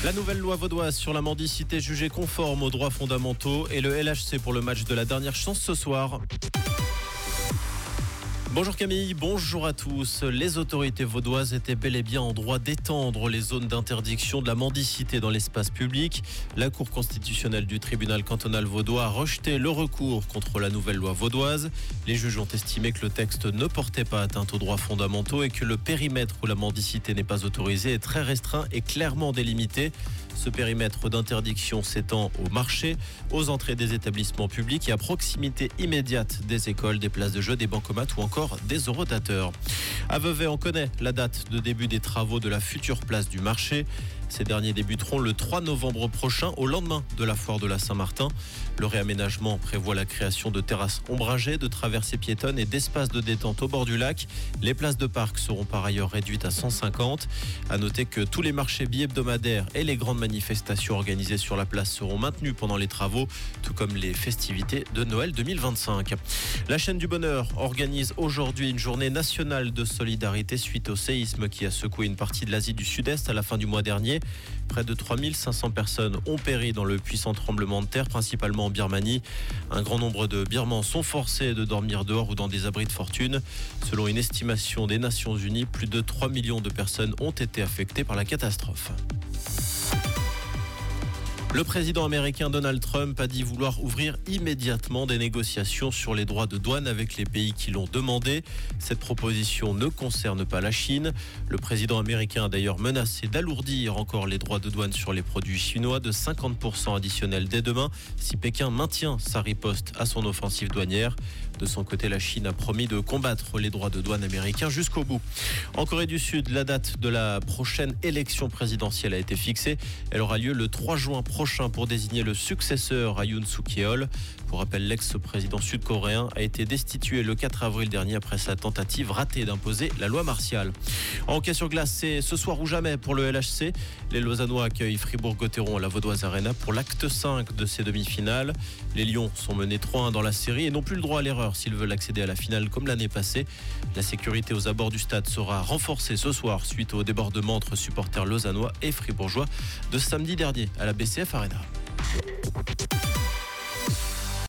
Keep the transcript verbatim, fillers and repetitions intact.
La nouvelle loi vaudoise sur la mendicité jugée conforme aux droits fondamentaux et le L H C pour le match de la dernière chance ce soir. Bonjour Camille, bonjour à tous. Les autorités vaudoises étaient bel et bien en droit d'étendre les zones d'interdiction de la mendicité dans l'espace public. La Cour constitutionnelle du tribunal cantonal vaudois a rejeté le recours contre la nouvelle loi vaudoise. Les juges ont estimé que le texte ne portait pas atteinte aux droits fondamentaux et que le périmètre où la mendicité n'est pas autorisée est très restreint et clairement délimité. Ce périmètre d'interdiction s'étend au marché, aux entrées des établissements publics et à proximité immédiate des écoles, des places de jeux, des bancomates ou encore des eurodateurs. À Vevey, on connaît la date de début des travaux de la future place du marché. Ces derniers débuteront le trois novembre prochain, au lendemain de la foire de la Saint-Martin. Le réaménagement prévoit la création de terrasses ombragées, de traversées piétonnes et d'espaces de détente au bord du lac. Les places de parc seront par ailleurs réduites à cent cinquante. À noter que tous les marchés bi-hebdomadaires et les grandes manifestations organisées sur la place seront maintenues pendant les travaux, tout comme les festivités de Noël deux mille vingt-cinq. La chaîne du bonheur organise aujourd'hui une journée nationale de solidarité suite au séisme qui a secoué une partie de l'Asie du Sud-Est à la fin du mois dernier. Près de trois mille cinq cents personnes ont péri dans le puissant tremblement de terre, principalement en Birmanie. Un grand nombre de Birmans sont forcés de dormir dehors ou dans des abris de fortune. Selon une estimation des Nations Unies, plus de trois millions de personnes ont été affectées par la catastrophe. Le président américain Donald Trump a dit vouloir ouvrir immédiatement des négociations sur les droits de douane avec les pays qui l'ont demandé. Cette proposition ne concerne pas la Chine. Le président américain a d'ailleurs menacé d'alourdir encore les droits de douane sur les produits chinois de cinquante pour cent additionnels dès demain si Pékin maintient sa riposte à son offensive douanière. De son côté, la Chine a promis de combattre les droits de douane américains jusqu'au bout. En Corée du Sud, la date de la prochaine élection présidentielle a été fixée. Elle aura lieu le trois juin prochain pour désigner le successeur à Yoon Suk-yeol. Pour rappel, l'ex-président sud-coréen a été destitué le quatre avril dernier après sa tentative ratée d'imposer la loi martiale. En hockey sur glace, c'est ce soir ou jamais pour le L H C. Les Lausannois accueillent Fribourg-Gotteron à la Vaudoise Arena pour l'acte cinq de ces demi-finales. Les Lions sont menés trois un dans la série et n'ont plus le droit à l'erreur s'ils veulent accéder à la finale comme l'année passée. La sécurité aux abords du stade sera renforcée ce soir suite au débordement entre supporters lausannois et fribourgeois de samedi dernier à la B C F Arena.